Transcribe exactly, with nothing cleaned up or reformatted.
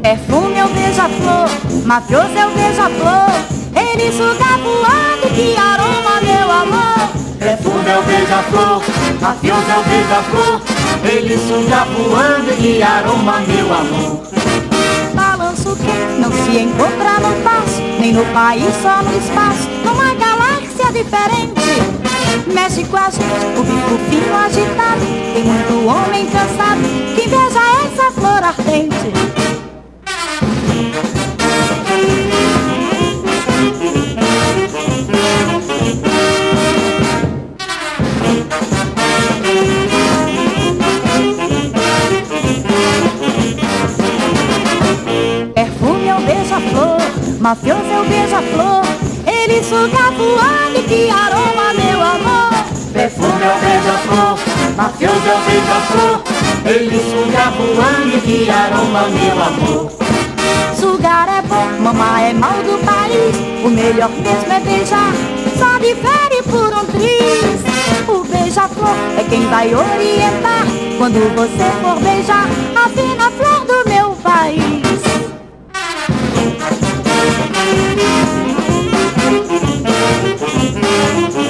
Perfume é o beija-flor, mafioso é o beija-flor. Ele suga voando, que aroma, meu amor. Perfume é o beija-flor, mafioso é o beija-flor. Ele suga voando, que aroma, meu amor. Balanço que não se encontra no passo, nem no país, só no espaço, numa galáxia diferente. Mexe com a gente, o bico fino agitado. Tem muito homem cansado que inveja essa flor ardente. Perfume é o beija-flor, mafioso é o beija-flor. Ele suga voando, que aroma, meu amor. Perfume é o beija-flor, mafioso é o beija-flor. Ele suga voando, que aroma, meu amor. Sugar é bom, mamar é mal do país. O melhor mesmo é beijar, só difere por um triz. O beija-flor é quem vai orientar quando você for beijar a fina flor do meu país. Música